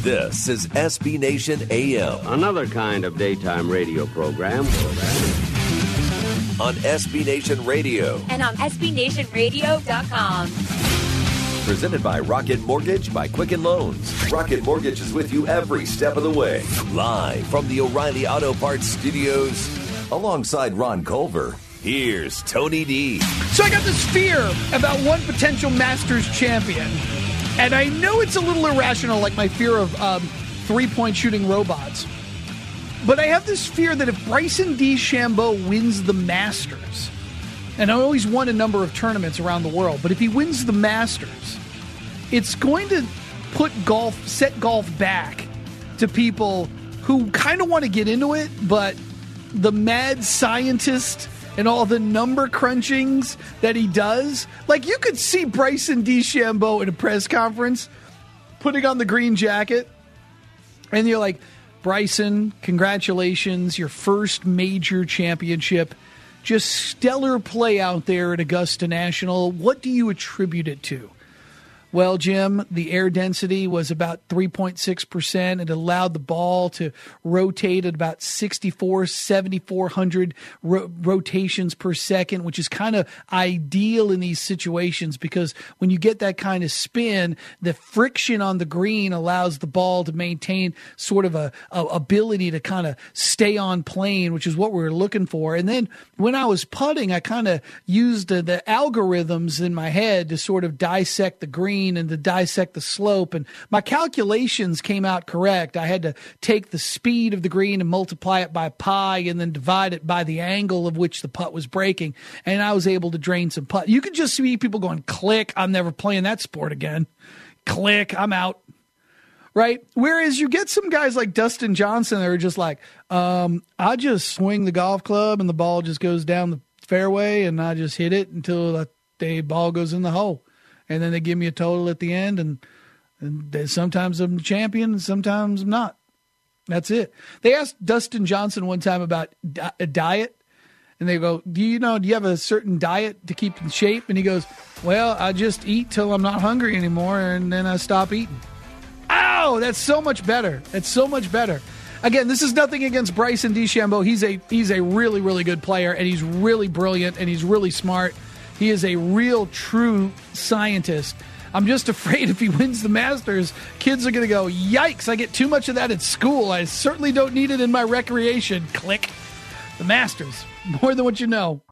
This is SB Nation AM. Another kind of daytime radio program. On SB Nation Radio. And on SBNationRadio.com. Presented by Rocket Mortgage by Quicken Loans. Rocket Mortgage is with you every step of the way. Live from the O'Reilly Auto Parts Studios. Alongside Ron Culver, here's Tony D. So I got this fear about one potential Masters champion. And I know it's a little irrational, like my fear of three-point shooting robots. But I have this fear that if Bryson DeChambeau wins the Masters, and I always won a number of tournaments around the world, but if he wins the Masters, it's going to set golf back to people who kind of want to get into it, but the mad scientist and all the number crunchings that he does. Like, you could see Bryson DeChambeau in a press conference putting on the green jacket, and you're like, Bryson, congratulations, your first major championship. Just stellar play out there at Augusta National. What do you attribute it to? Well, Jim, the air density was about 3.6%. It allowed the ball to rotate at about 7,400 rotations per second, which is kind of ideal in these situations because when you get that kind of spin, the friction on the green allows the ball to maintain sort of a ability to kind of stay on plane, which is what we were looking for. And then when I was putting, I kind of used the algorithms in my head to sort of dissect the green and to dissect the slope. And my calculations came out correct. I had to take the speed of the green and multiply it by pi and then divide it by the angle of which the putt was breaking. And I was able to drain some putt. You could just see people going, click, I'm never playing that sport again. Click, I'm out. Right? Whereas you get some guys like Dustin Johnson that are just like, I just swing the golf club and the ball just goes down the fairway and I just hit it until the ball goes in the hole. And then they give me a total at the end, and sometimes I'm the champion and sometimes I'm not. That's it. They asked Dustin Johnson one time about a diet, and they go, do you have a certain diet to keep in shape? And he goes, well, I just eat till I'm not hungry anymore, and then I stop eating. Ow, that's so much better. That's so much better. Again, this is nothing against Bryson DeChambeau. He's a really, really good player, and he's really brilliant, and he's really smart. He is a real, true scientist. I'm just afraid if he wins the Masters, kids are going to go, yikes, I get too much of that at school. I certainly don't need it in my recreation. Click. The Masters. More than what you know.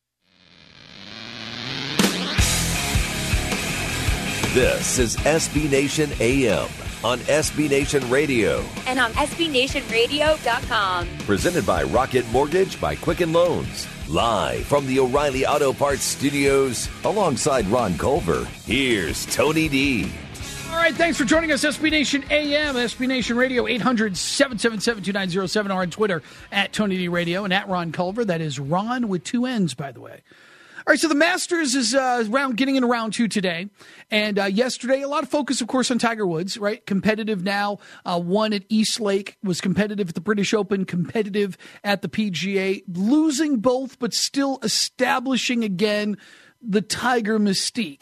This is SB Nation AM on SB Nation Radio. And on SBNationRadio.com. Presented by Rocket Mortgage by Quicken Loans. Live from the O'Reilly Auto Parts Studios, alongside Ron Culver, here's Tony D. All right, thanks for joining us, SB Nation AM, SB Nation Radio, 800-777-2907, or on Twitter, at Tony D Radio, and at Ron Culver. That is Ron with two N's, by the way. All right, so the Masters is getting into round two today. And yesterday, a lot of focus, of course, on Tiger Woods, right? Competitive now. Won at East Lake, was competitive at the British Open, competitive at the PGA, losing both, but still establishing again the Tiger mystique.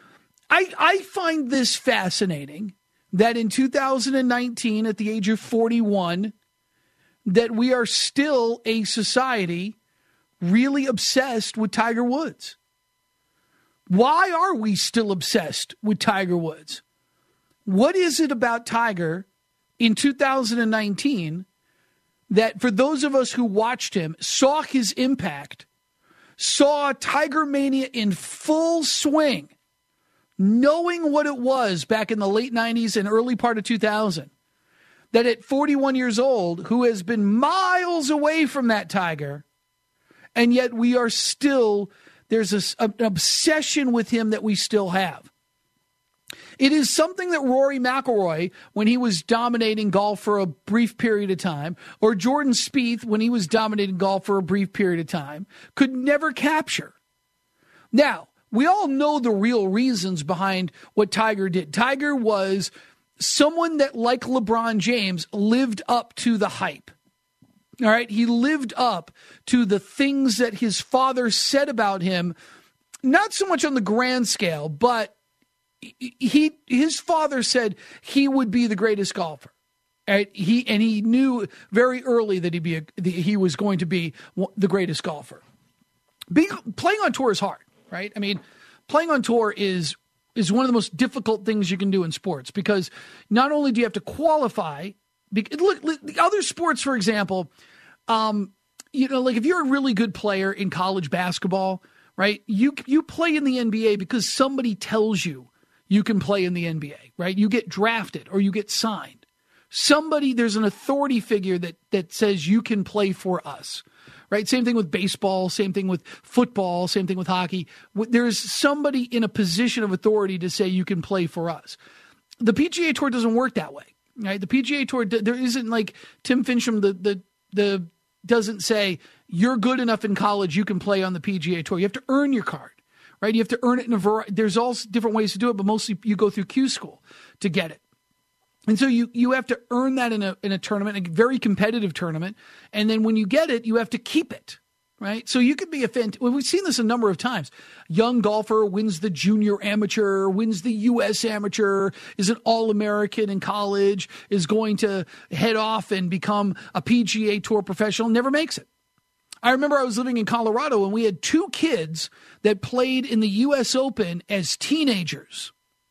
I find this fascinating that in 2019, at the age of 41, that we are still a society really obsessed with Tiger Woods. Why are we still obsessed with Tiger Woods? What is it about Tiger in 2019 that for those of us who watched him, saw his impact, saw Tiger Mania in full swing, knowing what it was back in the late 90s and early part of 2000, that at 41 years old, who has been miles away from that Tiger, and yet we are still, there's an obsession with him that we still have. It is something that Rory McIlroy, when he was dominating golf for a brief period of time, or Jordan Spieth, when he was dominating golf for a brief period of time, could never capture. Now, we all know the real reasons behind what Tiger did. Tiger was someone that, like LeBron James, lived up to the hype. All right, he lived up to the things that his father said about him, not so much on the grand scale, but his father said he would be the greatest golfer. And he knew very early that he was going to be the greatest golfer. Playing on tour is hard, right? I mean, playing on tour is one of the most difficult things you can do in sports, because not only do you have to qualify. Look, the other sports, for example, like if you're a really good player in college basketball, right? You play in the NBA because somebody tells you can play in the NBA, right? You get drafted or you get signed. There's an authority figure that says you can play for us, right? Same thing with baseball, same thing with football, same thing with hockey. There's somebody in a position of authority to say you can play for us. The PGA Tour doesn't work that way, right? The PGA Tour, there isn't like Tim Fincham, the doesn't say you're good enough in college, you can play on the PGA Tour. You have to earn your card, right? You have to earn it in a variety. There's all different ways to do it, but mostly you go through Q school to get it. And so you have to earn that in a tournament, a very competitive tournament. And then when you get it, you have to keep it, right? So you could be we've seen this a number of times. Young golfer wins the junior amateur, wins the U.S. amateur, is an All-American in college, is going to head off and become a PGA Tour professional, never makes it. I remember I was living in Colorado and we had 2 kids that played in the U.S. Open as teenagers.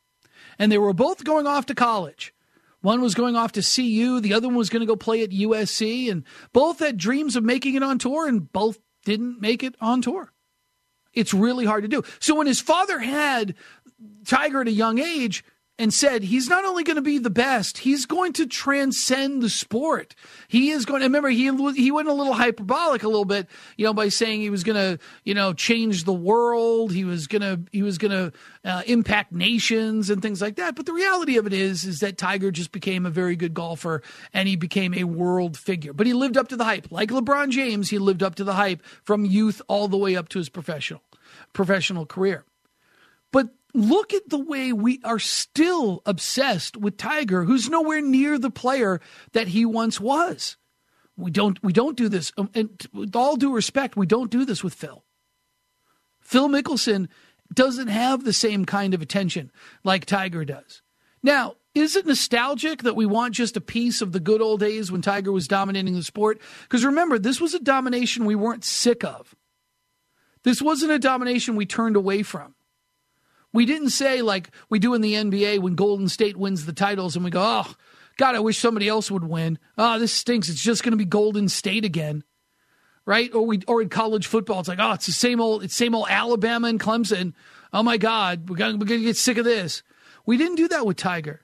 And they were both going off to college. One was going off to CU. The other one was going to go play at USC. And both had dreams of making it on tour, and both didn't make it on tour. It's really hard to do. So when his father had Tiger at a young age and said he's not only going to be the best, he's going to transcend the sport. He is going to, remember, he went a little hyperbolic a little bit, by saying he was going to, change the world. He was going to impact nations and things like that. But the reality of it is that Tiger just became a very good golfer and he became a world figure. But he lived up to the hype. Like LeBron James, he lived up to the hype from youth all the way up to his professional career. But look at the way we are still obsessed with Tiger, who's nowhere near the player that he once was. We don't do this. And with all due respect, we don't do this with Phil. Phil Mickelson doesn't have the same kind of attention like Tiger does. Now, is it nostalgic that we want just a piece of the good old days when Tiger was dominating the sport? Because remember, this was a domination we weren't sick of. This wasn't a domination we turned away from. We didn't say like we do in the NBA when Golden State wins the titles and we go, oh, God, I wish somebody else would win. Oh, this stinks. It's just going to be Golden State again, right? Or in college football, it's like, oh, it's the same old Alabama and Clemson. Oh, my God, we're going to get sick of this. We didn't do that with Tiger.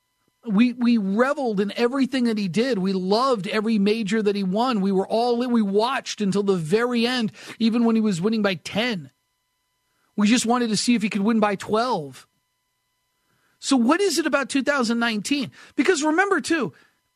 We reveled in everything that he did. We loved every major that he won. We were all in. We watched until the very end, even when he was winning by 10. We just wanted to see if he could win by 12. So what is it about 2019? Because remember, too,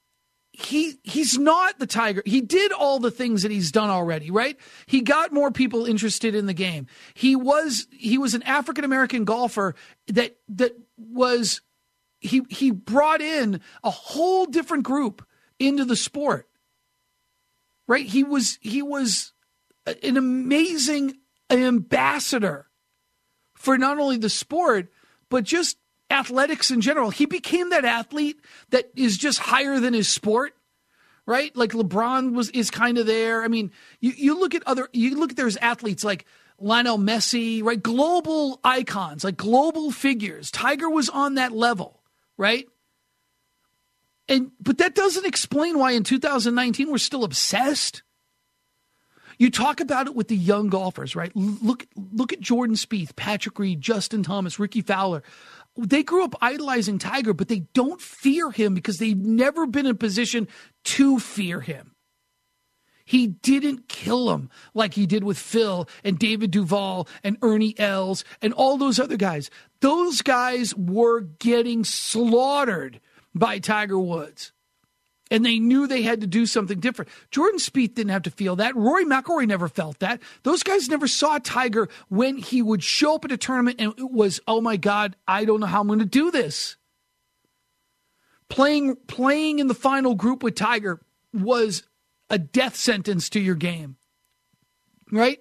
he's not the Tiger. He did all the things that he's done already, right? He got more people interested in the game. He was an African-American golfer that was he brought in a whole different group into the sport, right? He was an amazing ambassador for not only the sport, but just athletics in general. He became that athlete that is just higher than his sport, right? Like LeBron is kind of there. I mean, you look at there's athletes like Lionel Messi, right? Global icons, like global figures. Tiger was on that level, right? But that doesn't explain why in 2019 we're still obsessed. You talk about it with the young golfers, right? Look at Jordan Spieth, Patrick Reed, Justin Thomas, Ricky Fowler. They grew up idolizing Tiger, but they don't fear him because they've never been in a position to fear him. He didn't kill him like he did with Phil and David Duval and Ernie Els and all those other guys. Those guys were getting slaughtered by Tiger Woods. And they knew they had to do something different. Jordan Spieth didn't have to feel that. Rory McIlroy never felt that. Those guys never saw Tiger when he would show up at a tournament and it was, oh my God, I don't know how I'm going to do this. Playing in the final group with Tiger was a death sentence to your game, right?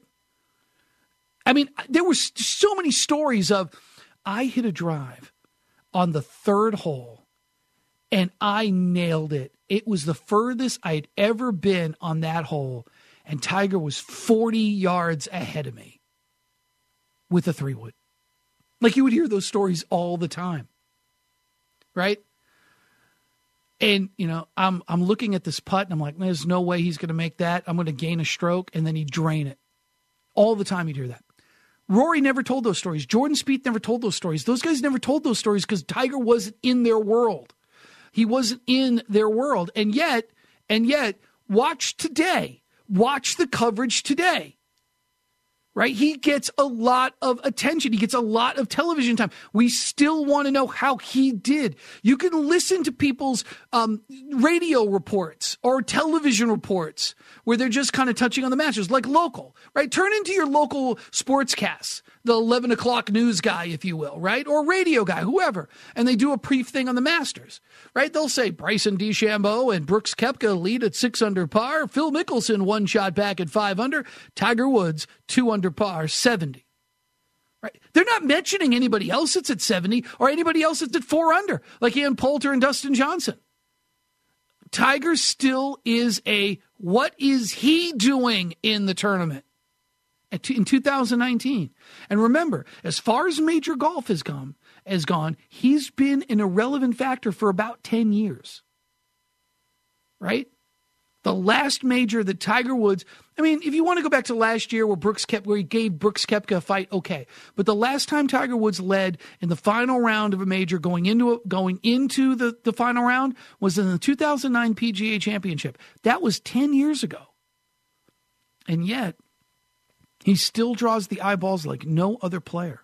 I mean, there were so many stories of, I hit a drive on the third hole and I nailed it. It was the furthest I had ever been on that hole, and Tiger was 40 yards ahead of me with a 3-wood. Like, you would hear those stories all the time, right? And, you know, I'm looking at this putt, and I'm like, there's no way he's going to make that. I'm going to gain a stroke, and then he'd drain it. All the time you'd hear that. Rory never told those stories. Jordan Spieth never told those stories. Those guys never told those stories because Tiger wasn't in their world. He wasn't in their world. And yet, watch today. Watch the coverage today. Right? He gets a lot of attention. He gets a lot of television time. We still want to know how he did. You can listen to people's radio reports or television reports where they're just kind of touching on the Masters, like local, right? Turn into your local sportscasts, the 11 o'clock news guy, if you will, right? Or radio guy, whoever. And they do a brief thing on the Masters, right? They'll say Bryson DeChambeau and Brooks Koepka lead at 6 under par. Phil Mickelson 1 shot back at 5 under. Tiger Woods 2 under par, 70. Right? They're not mentioning anybody else that's at 70 or anybody else that's at 4 under, like Ian Poulter and Dustin Johnson. Tiger still is what is he doing in the tournament in 2019? And remember, as far as major golf has gone, he's been an irrelevant factor for about 10 years. Right? The last major that Tiger Woods, I mean, if you want to go back to last year where he gave Brooks Koepka a fight, okay. But the last time Tiger Woods led in the final round of a major going into the final round was in the 2009 PGA Championship. That was 10 years ago. And yet, he still draws the eyeballs like no other player.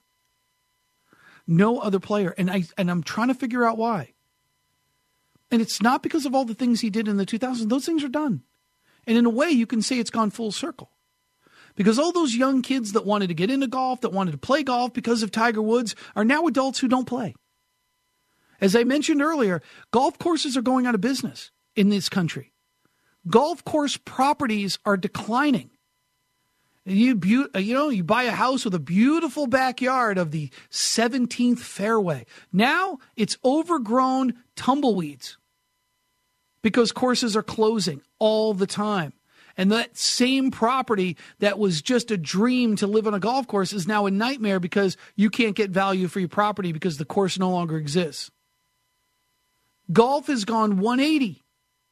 No other player. And I'm trying to figure out why. And it's not because of all the things he did in the 2000s. Those things are done. And in a way, you can say it's gone full circle. Because all those young kids that wanted to get into golf, that wanted to play golf because of Tiger Woods, are now adults who don't play. As I mentioned earlier, golf courses are going out of business in this country. Golf course properties are declining. You buy a house with a beautiful backyard of the 17th fairway. Now it's overgrown tumbleweeds because courses are closing all the time. And that same property that was just a dream to live on a golf course is now a nightmare because you can't get value for your property because the course no longer exists. Golf has gone 180.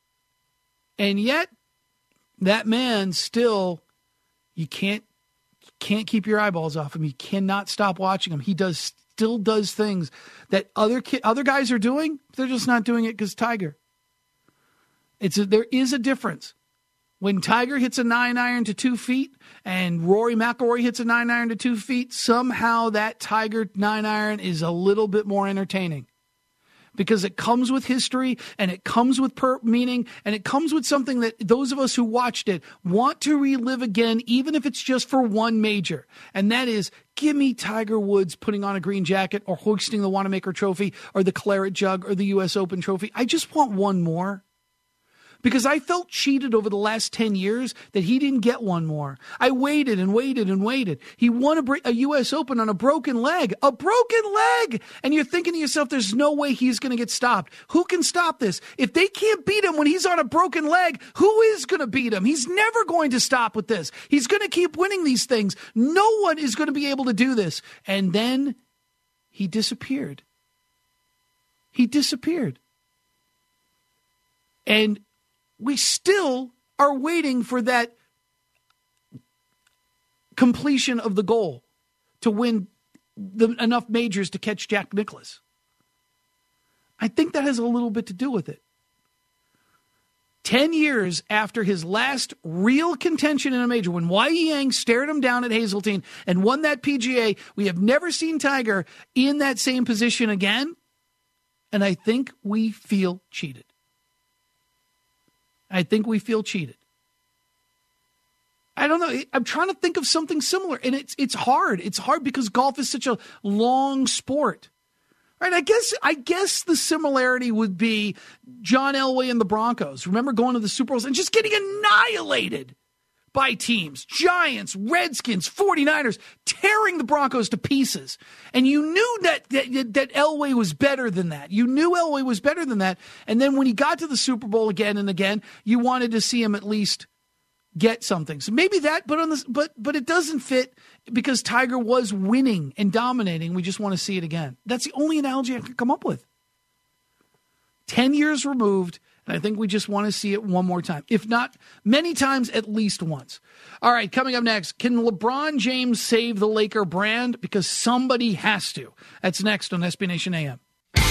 And yet, that man still, you can't keep your eyeballs off him. You cannot stop watching him. He still does things that other guys are doing. They're just not doing it because Tiger. There is a difference. When Tiger hits a 9-iron to 2 feet and Rory McIlroy hits a 9-iron to 2 feet, somehow that Tiger 9-iron is a little bit more entertaining. Because it comes with history and it comes with meaning and it comes with something that those of us who watched it want to relive again, even if it's just for one major. And that is, give me Tiger Woods putting on a green jacket or hoisting the Wanamaker Trophy or the Claret Jug or the U.S. Open Trophy. I just want one more. Because I felt cheated over the last 10 years that he didn't get one more. I waited and waited and waited. He won a U.S. Open on a broken leg. A broken leg! And you're thinking to yourself, there's no way he's going to get stopped. Who can stop this? If they can't beat him when he's on a broken leg, who is going to beat him? He's never going to stop with this. He's going to keep winning these things. No one is going to be able to do this. And then he disappeared. He disappeared. And we still are waiting for that completion of the goal to win enough majors to catch Jack Nicklaus. I think that has a little bit to do with it. 10 years after his last real contention in a major, when Y.E. Yang stared him down at Hazeltine and won that PGA, we have never seen Tiger in that same position again. And I think we feel cheated. I think we feel cheated. I don't know. I'm trying to think of something similar, and it's hard. It's hard because golf is such a long sport, right? I guess the similarity would be John Elway and the Broncos. Remember going to the Super Bowls and just getting annihilated by teams. Giants, Redskins, 49ers, tearing the Broncos to pieces. And you knew that Elway was better than that. You knew Elway was better than that. And then when he got to the Super Bowl again and again, you wanted to see him at least get something. So maybe that, but it doesn't fit because Tiger was winning and dominating. We just want to see it again. That's the only analogy I could come up with. 10 years removed, and I think we just want to see it one more time. If not many times, at least once. All right, coming up next, can LeBron James save the Laker brand? Because somebody has to. That's next on SB Nation AM.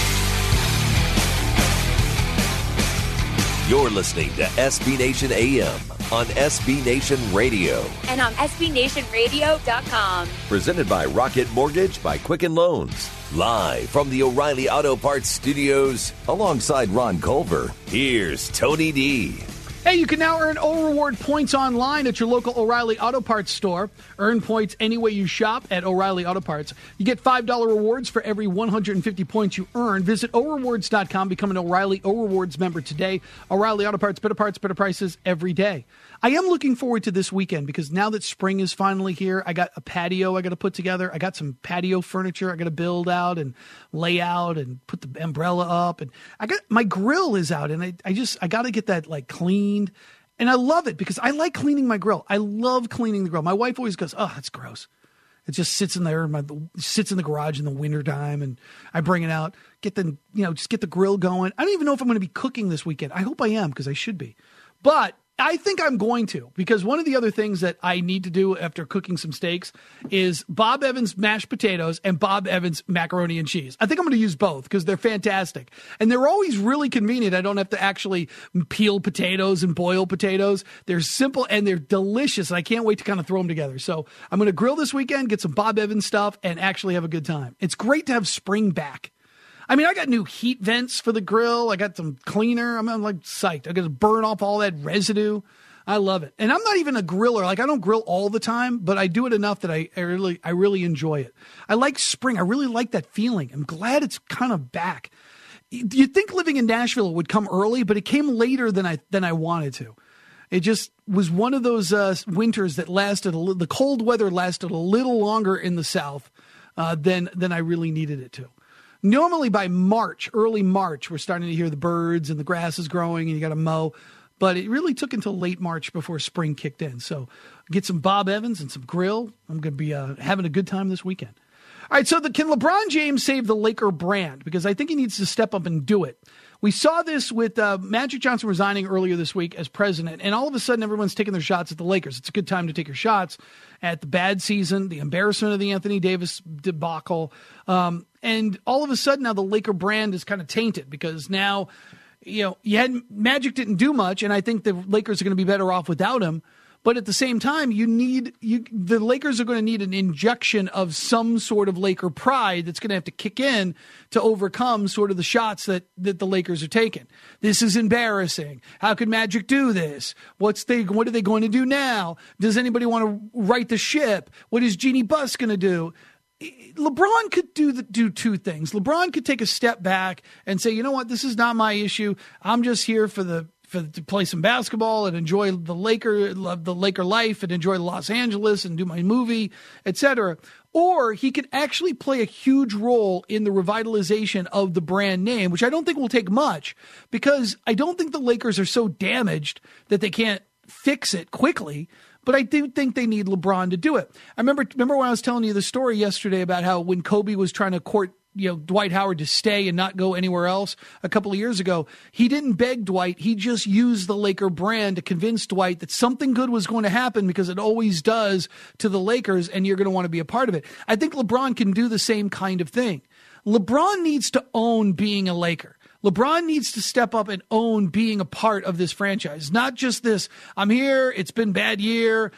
You're listening to SB Nation AM on SB Nation Radio. And on SBNationRadio.com. Presented by Rocket Mortgage by Quicken Loans. Live from the O'Reilly Auto Parts Studios, alongside Ron Culver, here's Tony D. Hey, you can now earn O-Reward points online at your local O'Reilly Auto Parts store. Earn points any way you shop at O'Reilly Auto Parts. You get $5 rewards for every 150 points you earn. Visit ORewards.com. Become an O'Reilly O-Rewards member today. O'Reilly Auto Parts, better prices every day. I am looking forward to this weekend because now that spring is finally here, I got a patio I got to put together. I got some patio furniture I got to build out and lay out and put the umbrella up. And I got my grill is out, and I got to get that like cleaned. And I love it because I like cleaning my grill. I love cleaning the grill. My wife always goes, "Oh, that's gross." It just sits in there, sits in the garage in the wintertime, and I bring it out, just get the grill going. I don't even know if I'm going to be cooking this weekend. I hope I am because I should be. But I think I'm going to, because one of the other things that I need to do after cooking some steaks is Bob Evans mashed potatoes and Bob Evans macaroni and cheese. I think I'm going to use both because they're fantastic. And they're always really convenient. I don't have to actually peel potatoes and boil potatoes. They're simple and they're delicious. And I can't wait to kind of throw them together. So I'm going to grill this weekend, get some Bob Evans stuff, and actually have a good time. It's great to have spring back. I mean, I got new heat vents for the grill. I got some cleaner. I'm like psyched. I got to burn off all that residue. I love it. And I'm not even a griller. Like I don't grill all the time, but I do it enough that I really enjoy it. I like spring. I really like that feeling. I'm glad it's kind of back. You'd think living in Nashville would come early, but it came later than I wanted to. It just was one of those winters that lasted the cold weather lasted a little longer in the South than I really needed it to. Normally by March, early March, we're starting to hear the birds and the grass is growing and you got to mow. But it really took until late March before spring kicked in. So get some Bob Evans and some grill. I'm going to be having a good time this weekend. All right, so can LeBron James save the Laker brand? Because I think he needs to step up and do it. We saw this with Magic Johnson resigning earlier this week as president, and all of a sudden everyone's taking their shots at the Lakers. It's a good time to take your shots at the bad season, the embarrassment of the Anthony Davis debacle, and all of a sudden now the Laker brand is kind of tainted because now, Magic didn't do much, and I think the Lakers are going to be better off without him. But at the same time, the Lakers are going to need an injection of some sort of Laker pride that's going to have to kick in to overcome sort of the shots that the Lakers are taking. This is embarrassing. How could Magic do this? What are they going to do now? Does anybody want to right the ship? What is Jeannie Buss going to do? LeBron could do two things. LeBron could take a step back and say, you know what, this is not my issue. I'm just here to play some basketball and enjoy the Laker life and enjoy Los Angeles and do my movie, etc. Or he could actually play a huge role in the revitalization of the brand name, which I don't think will take much because I don't think the Lakers are so damaged that they can't fix it quickly. But I do think they need LeBron to do it. I remember when I was telling you the story yesterday about how when Kobe was trying to court Dwight Howard to stay and not go anywhere else a couple of years ago, he didn't beg Dwight. He just used the Laker brand to convince Dwight that something good was going to happen because it always does to the Lakers and you're going to want to be a part of it. I think LeBron can do the same kind of thing. LeBron needs to own being a Laker. LeBron needs to step up and own being a part of this franchise, not just this, I'm here, it's been a bad year,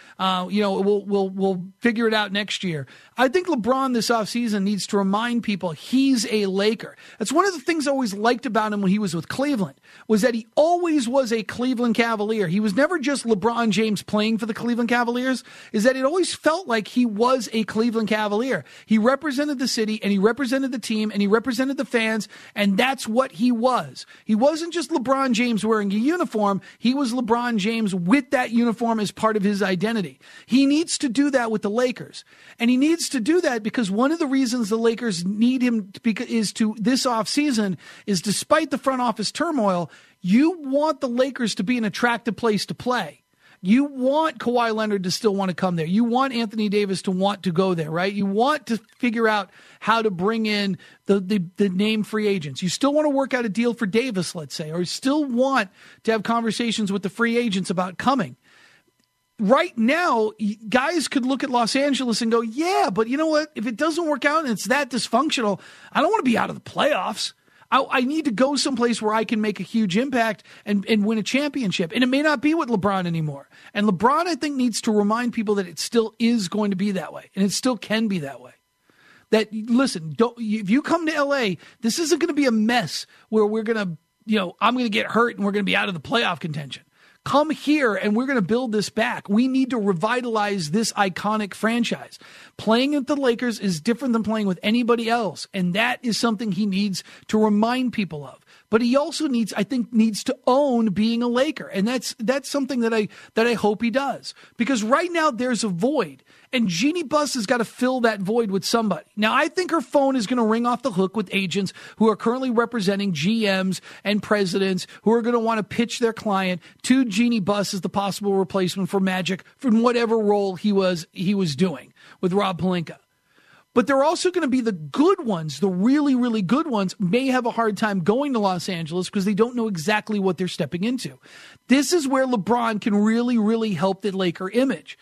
we'll figure it out next year. I think LeBron this offseason needs to remind people he's a Laker. That's one of the things I always liked about him when he was with Cleveland, was that he always was a Cleveland Cavalier. He was never just LeBron James playing for the Cleveland Cavaliers, is that it always felt like he was a Cleveland Cavalier. He represented the city, and he represented the team, and he represented the fans, and that's what he he was. He wasn't just LeBron James wearing a uniform. He was LeBron James with that uniform as part of his identity. He needs to do that with the Lakers. And he needs to do that because one of the reasons the Lakers need him is to this offseason is despite the front office turmoil, you want the Lakers to be an attractive place to play. You want Kawhi Leonard to still want to come there. You want Anthony Davis to want to go there, right? You want to figure out how to bring in the name free agents. You still want to work out a deal for Davis, let's say, or you still want to have conversations with the free agents about coming. Right now, guys could look at Los Angeles and go, yeah, but you know what? If it doesn't work out and it's that dysfunctional, I don't want to be out of the playoffs. I need to go someplace where I can make a huge impact and win a championship. And it may not be with LeBron anymore. And LeBron, I think, needs to remind people that it still is going to be that way. And it still can be that way. That, listen, if you come to L.A., this isn't going to be a mess where we're going to, I'm going to get hurt and we're going to be out of the playoff contention. Come here and we're going to build this back. We need to revitalize this iconic franchise. Playing at the Lakers is different than playing with anybody else. And that is something he needs to remind people of. But he also needs to own being a Laker. And that's something that I hope he does. Because right now there's a void. And Jeannie Buss has got to fill that void with somebody. Now, I think her phone is going to ring off the hook with agents who are currently representing GMs and presidents who are going to want to pitch their client to Jeannie Buss as the possible replacement for Magic from whatever role he was doing with Rob Pelinka. But they're also going to be the good ones, the really, really good ones, may have a hard time going to Los Angeles because they don't know exactly what they're stepping into. This is where LeBron can really, really help the Laker image.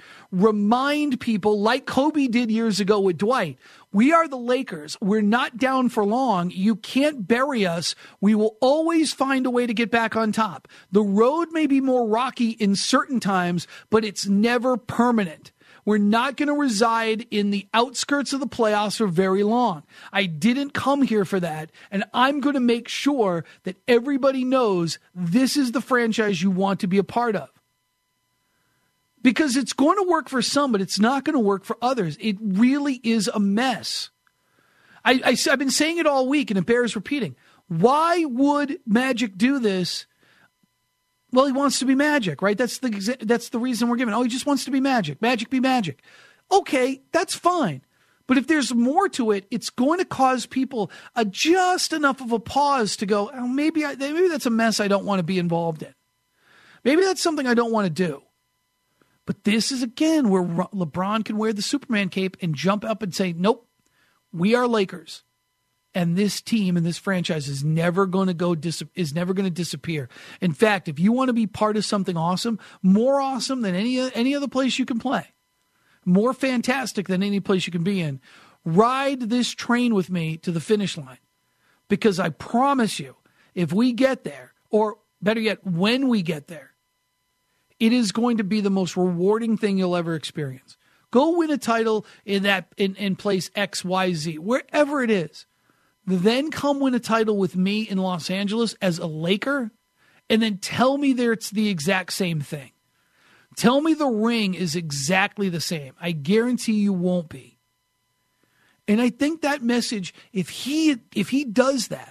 Remind people, like Kobe did years ago with Dwight, we are the Lakers. We're not down for long. You can't bury us. We will always find a way to get back on top. The road may be more rocky in certain times, but it's never permanent. We're not going to reside in the outskirts of the playoffs for very long. I didn't come here for that, and I'm going to make sure that everybody knows this is the franchise you want to be a part of. Because it's going to work for some, but it's not going to work for others. It really is a mess. I've been saying it all week, and it bears repeating. Why would Magic do this? Well, he wants to be Magic, right? That's the reason we're giving. Oh, he just wants to be Magic. Magic be Magic. Okay, that's fine. But if there's more to it, it's going to cause people just enough of a pause to go, oh, maybe that's a mess I don't want to be involved in. Maybe that's something I don't want to do. But this is, again, where LeBron can wear the Superman cape and jump up and say, nope, we are Lakers. And this team and this franchise is never going to disappear. In fact, if you want to be part of something awesome, more awesome than any other place you can play, more fantastic than any place you can be in, ride this train with me to the finish line. Because I promise you, if we get there, or better yet, when we get there, it is going to be the most rewarding thing you'll ever experience. Go win a title in place X, Y, Z, wherever it is. Then come win a title with me in Los Angeles as a Laker, and then tell me it's the exact same thing. Tell me the ring is exactly the same. I guarantee you won't be. And I think that message, if he does that,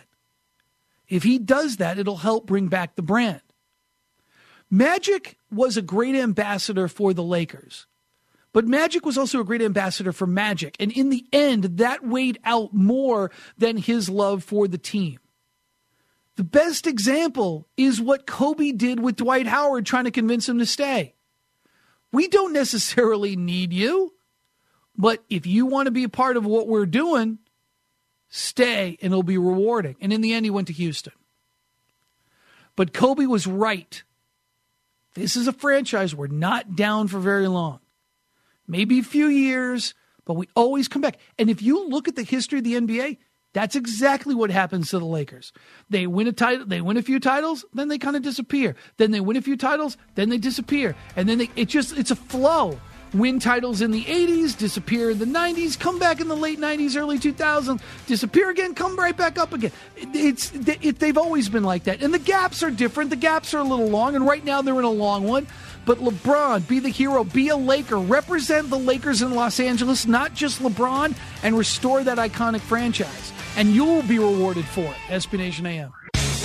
it'll help bring back the brand. Magic was a great ambassador for the Lakers. But Magic was also a great ambassador for Magic. And in the end, that weighed out more than his love for the team. The best example is what Kobe did with Dwight Howard trying to convince him to stay. We don't necessarily need you, but if you want to be a part of what we're doing, stay and it'll be rewarding. And in the end, he went to Houston. But Kobe was right. This is a franchise we're not down for very long. Maybe a few years, but we always come back. And if you look at the history of the NBA, that's exactly what happens to the Lakers. They win a title, they win a few titles, then they kind of disappear. Then they win a few titles, then they disappear. And then it's a flow. Win titles in the 80s, disappear in the 90s, come back in the late 90s, early 2000s, disappear again, come right back up again. They've always been like that. And the gaps are different. The gaps are a little long, and right now they're in a long one. But LeBron, be the hero, be a Laker, represent the Lakers in Los Angeles, not just LeBron, and restore that iconic franchise. And you'll be rewarded for it. SB Nation AM.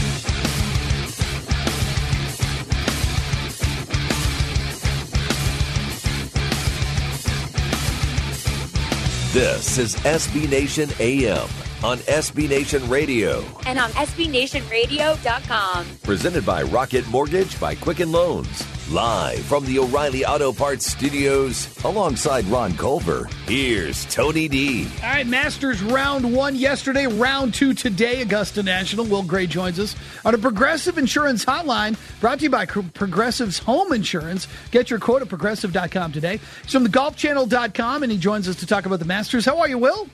This is SB Nation AM on SB Nation Radio. And on SBNationRadio.com. Presented by Rocket Mortgage by Quicken Loans. Live from the O'Reilly Auto Parts Studios, alongside Ron Culver, here's Tony D. All right, Masters round 1 yesterday, round 2 today, Augusta National. Will Gray joins us on a Progressive Insurance hotline, brought to you by Progressive's Home Insurance. Get your quote at Progressive.com today. He's from the GolfChannel.com, and he joins us to talk about the Masters. How are you, Will?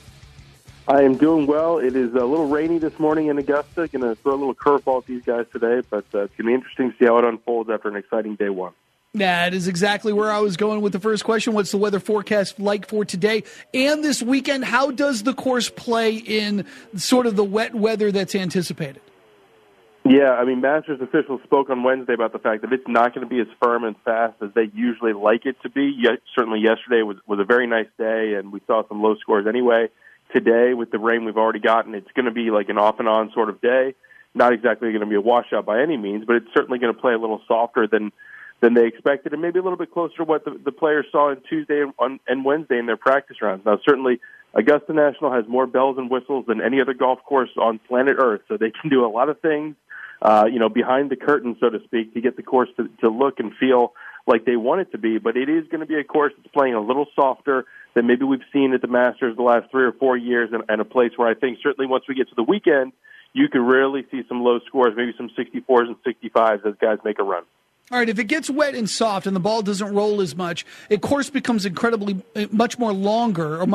I am doing well. It is a little rainy this morning in Augusta. Going to throw a little curveball at these guys today, but it's going to be interesting to see how it unfolds after an exciting day one. That is exactly where I was going with the first question. What's the weather forecast like for today and this weekend? How does the course play in sort of the wet weather that's anticipated? Yeah, I mean, Masters officials spoke on Wednesday about the fact that it's not going to be as firm and fast as they usually like it to be. Yet, certainly yesterday was a very nice day, and we saw some low scores anyway. Today, with the rain we've already gotten, it's going to be like an off-and-on sort of day. Not exactly going to be a washout by any means, but it's certainly going to play a little softer than they expected, and maybe a little bit closer to what the players saw on Tuesday and Wednesday in their practice rounds. Now, certainly, Augusta National has more bells and whistles than any other golf course on planet Earth, so they can do a lot of things, behind the curtain, so to speak, to get the course to look and feel like they want it to be. But it is going to be a course that's playing a little softer than maybe we've seen at the Masters the last 3 or 4 years, and a place where I think certainly once we get to the weekend, you could really see some low scores, maybe some 64s and 65s as guys make a run. All right, if it gets wet and soft and the ball doesn't roll as much, a course becomes much longer.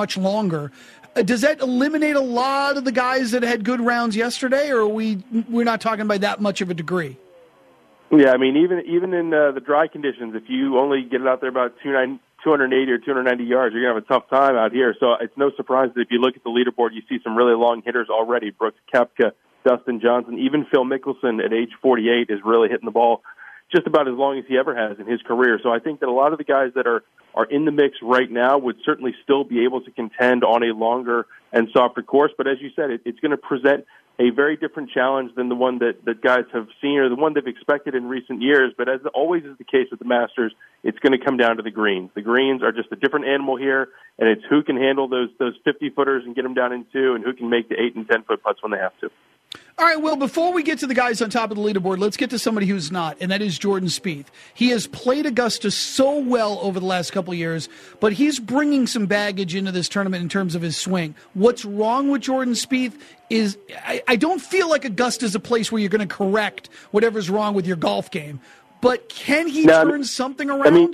Does that eliminate a lot of the guys that had good rounds yesterday, or we're not talking by that much of a degree? Yeah, I mean, even in the dry conditions, if you only get it out there about 280 or 290 yards, you're going to have a tough time out here. So it's no surprise that if you look at the leaderboard, you see some really long hitters already. Brooks Koepka, Dustin Johnson, even Phil Mickelson at age 48 is really hitting the ball just about as long as he ever has in his career. So I think that a lot of the guys that are in the mix right now would certainly still be able to contend on a longer and softer course. But as you said, it's going to present a very different challenge than the one that guys have seen or the one they've expected in recent years. But as always is the case with the Masters, it's going to come down to the greens. The greens are just a different animal here, and it's who can handle those 50-footers and get them down in 2, and who can make the 8- and 10-foot putts when they have to. All right, Will, before we get to the guys on top of the leaderboard, let's get to somebody who's not, and that is Jordan Spieth. He has played Augusta so well over the last couple of years, but he's bringing some baggage into this tournament in terms of his swing. What's wrong with Jordan Spieth is I don't feel like Augusta is a place where you're going to correct whatever's wrong with your golf game, but can he turn something around?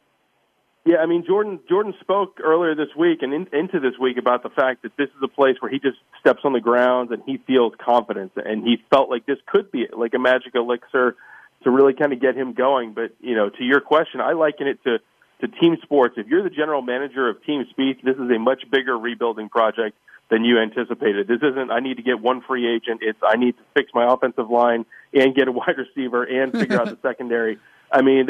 Jordan spoke earlier this week and into this week about the fact that this is a place where he just steps on the grounds and he feels confidence, and he felt like this could be like a magic elixir to really kind of get him going. But, to your question, I liken it to team sports. If you're the general manager of Team Spieth, this is a much bigger rebuilding project than you anticipated. This isn't, I need to get one free agent. It's, I need to fix my offensive line and get a wide receiver and figure out the secondary. I mean,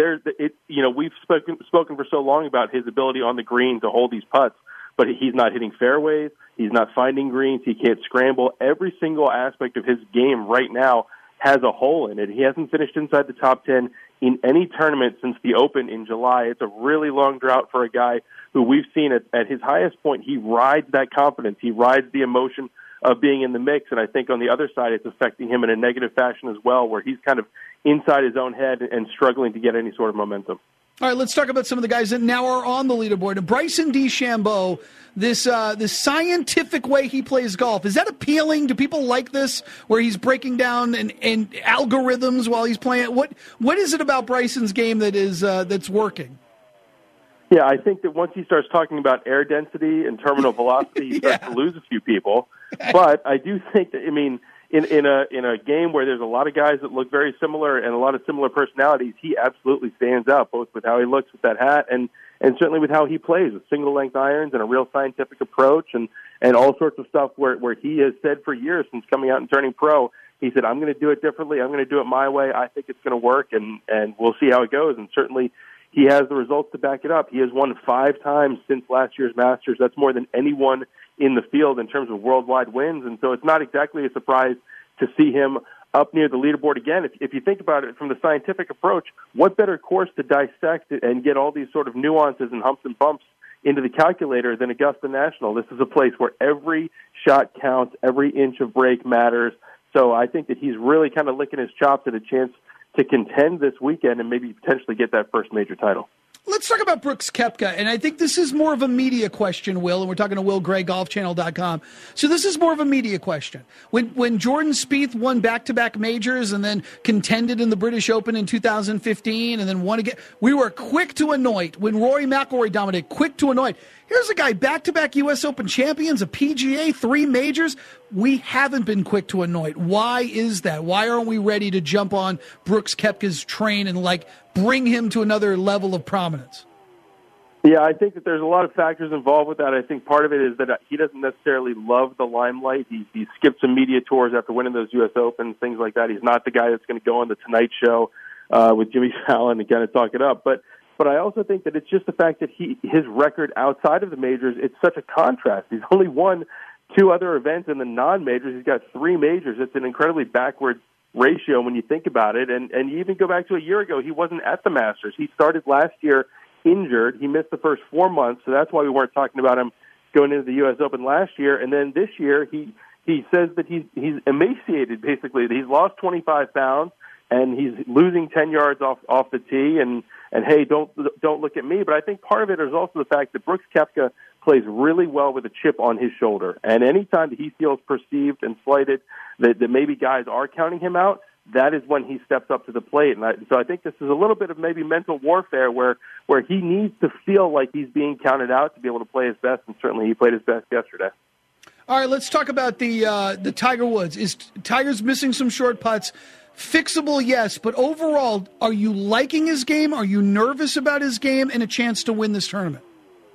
we've spoken for so long about his ability on the green to hold these putts, but he's not hitting fairways. He's not finding greens. He can't scramble. Every single aspect of his game right now has a hole in it. He hasn't finished inside the top 10 in any tournament since the Open in July. It's a really long drought for a guy who we've seen at his highest point. He rides that confidence. He rides the emotion of being in the mix, and I think on the other side it's affecting him in a negative fashion as well, where he's kind of inside his own head and struggling to get any sort of momentum. All right, let's talk about some of the guys that now are on the leaderboard. And Bryson DeChambeau, this scientific way he plays golf, is that appealing? Do people like this, where he's breaking down and algorithms while he's playing? What is it about Bryson's game that is that's working? Yeah, I think that once he starts talking about air density and terminal velocity, he starts to lose a few people. But I do think that, in a game where there's a lot of guys that look very similar and a lot of similar personalities, he absolutely stands out, both with how he looks with that hat and certainly with how he plays with single-length irons and a real scientific approach and all sorts of stuff where he has said for years since coming out and turning pro, he said, I'm going to do it differently. I'm going to do it my way. I think it's going to work, and we'll see how it goes. And certainly he has the results to back it up. He has won 5 times since last year's Masters. That's more than anyone in the field in terms of worldwide wins, and so it's not exactly a surprise to see him up near the leaderboard again. If you think about it from the scientific approach, what better course to dissect and get all these sort of nuances and humps and bumps into the calculator than Augusta National. This is a place where every shot counts, every inch of break matters. So I think that he's really kind of licking his chops at a chance to contend this weekend and maybe potentially get that first major title. Let's talk about Brooks Koepka, and I think this is more of a media question, Will, and we're talking to Will Gray, GolfChannel.com. So this is more of a media question. When Jordan Spieth won back-to-back majors and then contended in the British Open in 2015 and then won again, we were quick to anoint. When Rory McIlroy dominated, quick to anoint. Here's a guy, back-to-back U.S. Open champions, a PGA, 3 majors. We haven't been quick to anoint. Why is that? Why aren't we ready to jump on Brooks Koepka's train and, bring him to another level of prominence? Yeah, I think that there's a lot of factors involved with that. I think part of it is that he doesn't necessarily love the limelight. He skipped some media tours after winning those U.S. Opens, things like that. He's not the guy that's going to go on the Tonight Show with Jimmy Fallon and kind of talk it up. But I also think that it's just the fact that his record outside of the majors, it's such a contrast. He's only won 2 other events in the non-majors. He's got 3 majors. It's an incredibly backward ratio when you think about it. And you even go back to a year ago, he wasn't at the Masters. He started last year injured. He missed the first 4 months, so that's why we weren't talking about him going into the U.S. Open last year. And then this year, he says that he's emaciated, basically. He's lost 25 pounds, and he's losing 10 yards off the tee. And hey, don't look at me. But I think part of it is also the fact that Brooks Koepka plays really well with a chip on his shoulder. And anytime that he feels perceived and slighted, that maybe guys are counting him out, that is when he steps up to the plate. And so I think this is a little bit of maybe mental warfare where he needs to feel like he's being counted out to be able to play his best, and certainly he played his best yesterday. All right, let's talk about the Tiger Woods. Is Tiger's missing some short putts? Fixable, yes, but overall, are you liking his game? Are you nervous about his game and a chance to win this tournament?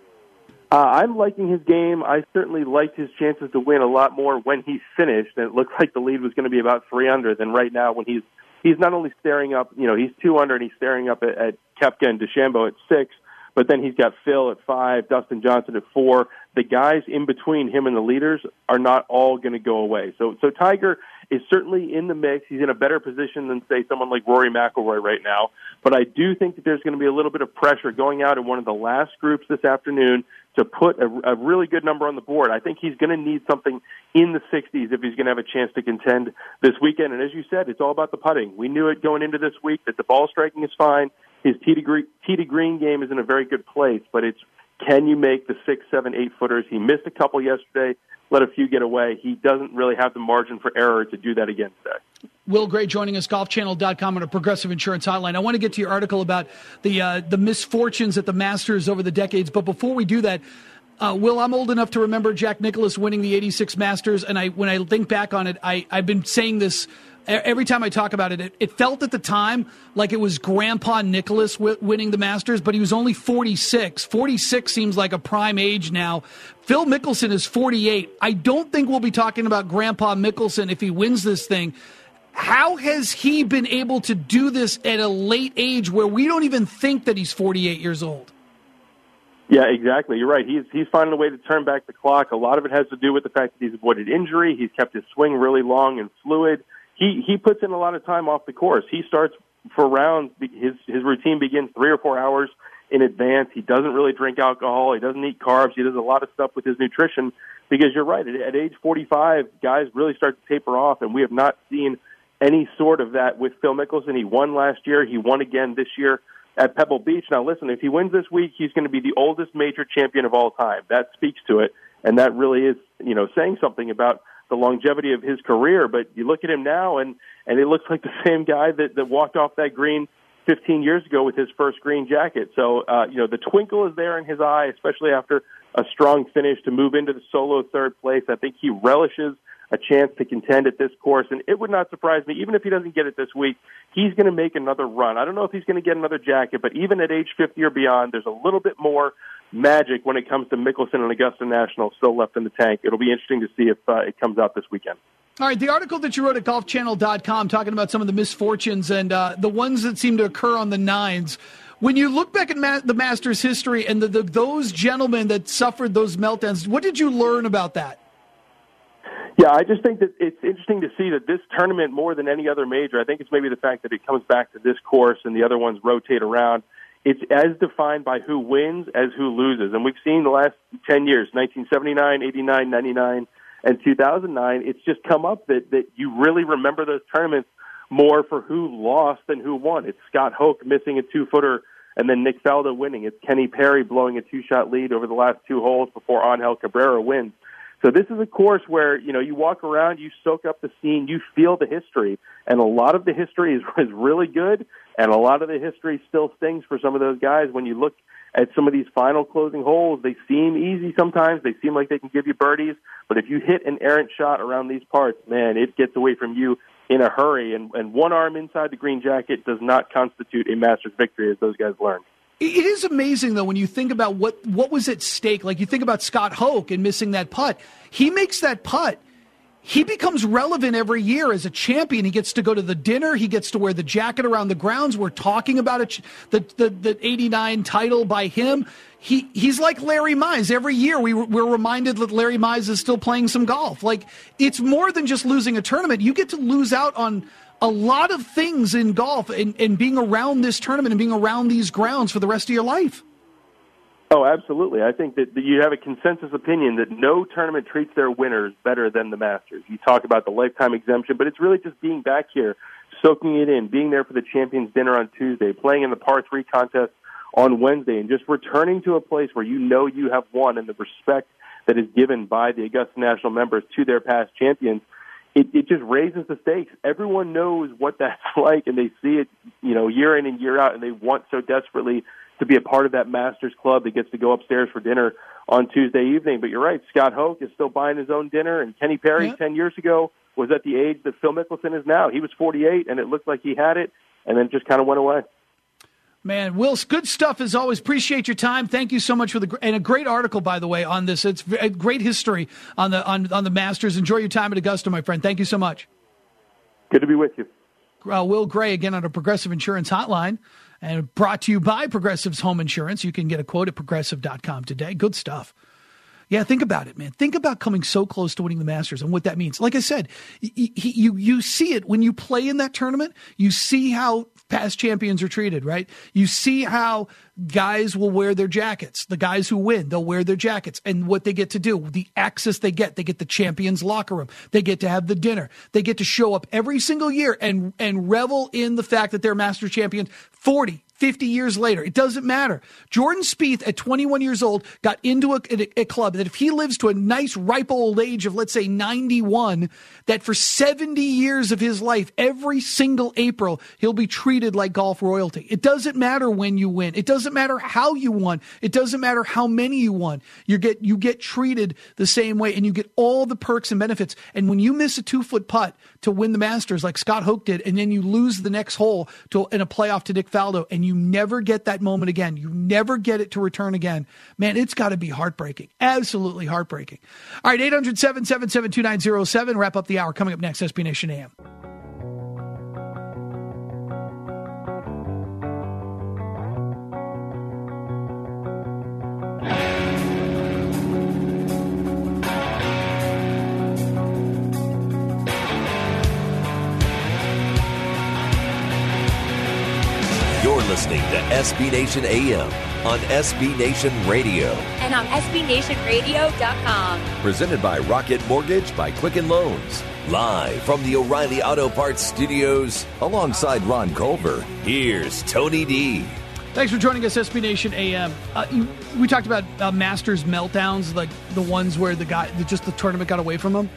I'm liking his game. I certainly liked his chances to win a lot more when he finished, and it looked like the lead was going to be about 3 under than right now when he's not only staring up, he's 2 under and he's staring up at Koepka and DeChambeau at 6, but then he's got Phil at 5, Dustin Johnson at 4. The guys in between him and the leaders are not all going to go away. So Tiger is certainly in the mix. He's in a better position than, say, someone like Rory McIlroy right now. But I do think that there's going to be a little bit of pressure going out in one of the last groups this afternoon to put a really good number on the board. I think he's going to need something in the 60s if he's going to have a chance to contend this weekend. And as you said, it's all about the putting. We knew it going into this week that the ball striking is fine. His tee to green game is in a very good place, but it's can you make the 6, 7, 8 footers? He missed a couple yesterday, let a few get away. He doesn't really have the margin for error to do that again today. Will Gray joining us, GolfChannel.com on a Progressive Insurance Hotline. I want to get to your article about the misfortunes at the Masters over the decades, but before we do that, Will, I'm old enough to remember Jack Nicklaus winning the 86 Masters, and when I think back on it, I've been saying this every time I talk about it. It felt at the time like it was Grandpa Nicklaus winning the Masters, but he was only 46. 46 seems like a prime age now. Phil Mickelson is 48. I don't think we'll be talking about Grandpa Mickelson if he wins this thing. How has he been able to do this at a late age where we don't even think that he's 48 years old? Yeah, exactly. You're right. He's finding a way to turn back the clock. A lot of it has to do with the fact that he's avoided injury. He's kept his swing really long and fluid. He puts in a lot of time off the course. He starts for rounds. His routine begins 3 or 4 hours in advance. He doesn't really drink alcohol. He doesn't eat carbs. He does a lot of stuff with his nutrition because you're right. At age 45, guys really start to taper off, and we have not seen any sort of that with Phil Mickelson. He won last year. He won again this year at Pebble Beach. Now, listen, if he wins this week, he's going to be the oldest major champion of all time. That speaks to it, and that really is, saying something about the longevity of his career. But you look at him now, and it looks like the same guy that walked off that green 15 years ago with his first green jacket. So, the twinkle is there in his eye, especially after a strong finish to move into the solo third place. I think he relishes a chance to contend at this course, and it would not surprise me, even if he doesn't get it this week, he's going to make another run. I don't know if he's going to get another jacket, but even at age 50 or beyond, there's a little bit more magic when it comes to Mickelson and Augusta National still left in the tank. It'll be interesting to see if it comes out this weekend. All right, the article that you wrote at GolfChannel.com talking about some of the misfortunes and the ones that seem to occur on the nines. When you look back at the Masters history and those gentlemen that suffered those meltdowns, what did you learn about that? Yeah, I just think that it's interesting to see that this tournament, more than any other major, I think it's maybe the fact that it comes back to this course and the other ones rotate around. it's as defined by who wins as who loses. And we've seen the last 10 years, 1979, 89, 99, and 2009, it's just come up that you really remember those tournaments more for who lost than who won. It's Scott Hoch missing a 2-footer and then Nick Faldo winning. It's Kenny Perry blowing a 2-shot lead over the last 2 holes before Angel Cabrera wins. So this is a course where, you walk around, you soak up the scene, you feel the history, and a lot of the history is really good, and a lot of the history still stings for some of those guys. When you look at some of these final closing holes, they seem easy sometimes. They seem like they can give you birdies, but if you hit an errant shot around these parts, man, it gets away from you in a hurry, and one arm inside the green jacket does not constitute a Masters victory, as those guys learned. It is amazing, though, when you think about what was at stake. Like, you think about Scott Hoch and missing that putt. He makes that putt. He becomes relevant every year as a champion. He gets to go to the dinner. He gets to wear the jacket around the grounds. We're talking about it, the 89 title by him. He's like Larry Mize. Every year we're reminded that Larry Mize is still playing some golf. Like, it's more than just losing a tournament. You get to lose out on a lot of things in golf and being around this tournament and being around these grounds for the rest of your life. Oh, absolutely. I think that you have a consensus opinion that no tournament treats their winners better than the Masters. You talk about the lifetime exemption, but it's really just being back here, soaking it in, being there for the Champions Dinner on Tuesday, playing in the par 3 contest on Wednesday, and just returning to a place where you have won, and the respect that is given by the Augusta National members to their past champions. It just raises the stakes. Everyone knows what that's like, and they see it, year in and year out, and they want so desperately to be a part of that Masters club that gets to go upstairs for dinner on Tuesday evening. But you're right, Scott Hoch is still buying his own dinner, and Kenny Perry 10 years ago was at the age that Phil Mickelson is now. He was 48, and it looked like he had it, and then just kind of went away. Man, Will, good stuff as always. Appreciate your time. Thank you so much and a great article, by the way, on this. It's a great history on the Masters. Enjoy your time at Augusta, my friend. Thank you so much. Good to be with you. Will Gray, again, on a Progressive Insurance hotline, and brought to you by Progressive's Home Insurance. You can get a quote at Progressive.com today. Good stuff. Yeah, think about it, man. Think about coming so close to winning the Masters and what that means. Like I said, you see it when you play in that tournament. You see how past champions are treated, right? You see how guys will wear their jackets. The guys who win, they'll wear their jackets. And what they get to do, the access they get the champions locker room. They get to have the dinner. They get to show up every single year and revel in the fact that they're Master champions 40, 50 years later. It doesn't matter. Jordan Spieth, at 21 years old, got into a club that if he lives to a nice, ripe old age of, let's say, 91, that for 70 years of his life, every single April, he'll be treated like golf royalty. It doesn't matter when you win. It doesn't matter how you won. It doesn't matter how many you won. You get treated the same way, and you get all the perks and benefits. And when you miss a 2-foot putt to win the Masters like Scott Hoch did, and then you lose the next hole in a playoff to Nick Faldo, and you never get that moment again. You never get it to return again. Man, it's got to be heartbreaking. Absolutely heartbreaking. All right, 800-777-2907. Wrap up the hour. Coming up next, SB Nation AM. Listening to SB Nation AM on SB Nation Radio. And on SBNationRadio.com. Presented by Rocket Mortgage by Quicken Loans. Live from the O'Reilly Auto Parts Studios alongside Ron Culver. Here's Tony D. Thanks for joining us, SB Nation AM. We talked about Masters meltdowns, like the ones where the tournament got away from them.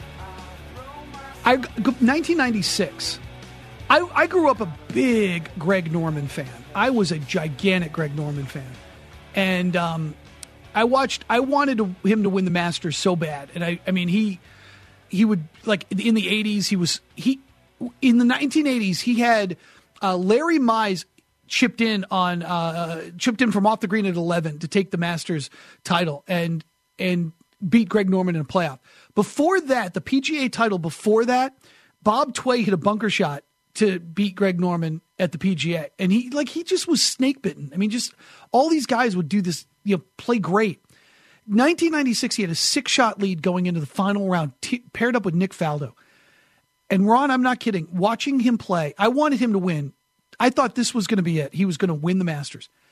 1996. I grew up a big Greg Norman fan. I was a gigantic Greg Norman fan. And I wanted him to win the Masters so bad. And I mean, he would, like, in the 80s, in the 1980s, he had Larry Mize chipped in from off the green at 11 to take the Masters title and beat Greg Norman in a playoff. Before that, the PGA title before that, Bob Tway hit a bunker shot to beat Greg Norman at the PGA. And he just was snake bitten. I mean, just all these guys would do this, play great. 1996, he had a 6-shot lead going into the final round, paired up with Nick Faldo. And Ron, I'm not kidding. Watching him play, I wanted him to win. I thought this was going to be it. He was going to win the Masters.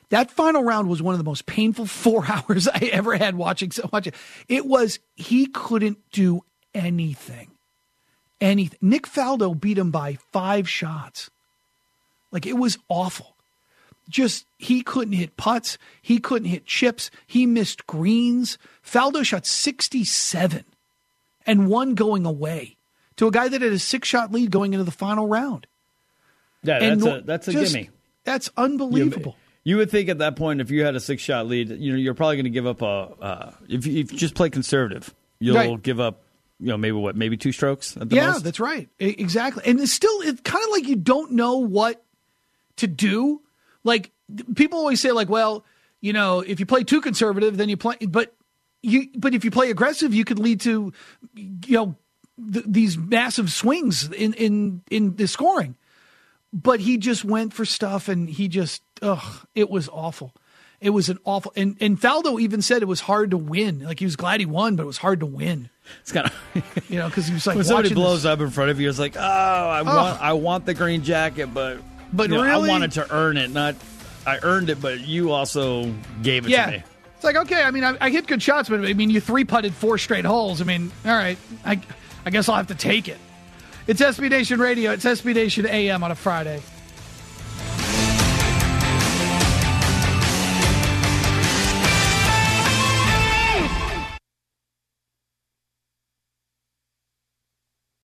That final round was one of the most painful 4 hours I ever had watching. It was, he couldn't do anything. Nick Faldo beat him by 5 shots. Like, it was awful. Just, he couldn't hit putts. He couldn't hit chips. He missed greens. Faldo shot 67 and one going away to a guy that had a 6-shot lead going into the final round. Yeah, that's a gimme. That's unbelievable. You would think at that point, if you had a 6-shot lead, you're probably going to give up if you just play conservative, you'll give up, maybe 2 strokes at the most? Yeah, that's right. Exactly. And it's kind of like you don't know what to do. Like, people always say, like, well, if you play too conservative, then you play, but if you play aggressive, you could lead to, these massive swings in the scoring. But he just went for stuff, and he just, it was awful. It was an awful, and Faldo even said it was hard to win. Like, he was glad he won, but it was hard to win. It's kind of, because he was like, when somebody blows up in front of you, it's like, I want the green jacket, but really, I wanted to earn it, not I earned it, but you also gave it to me. It's like, okay, I mean, I hit good shots, but I mean, you 3-putted 4 straight holes. I mean, all right, I guess I'll have to take it. It's SB Nation Radio. It's SB Nation AM on a Friday.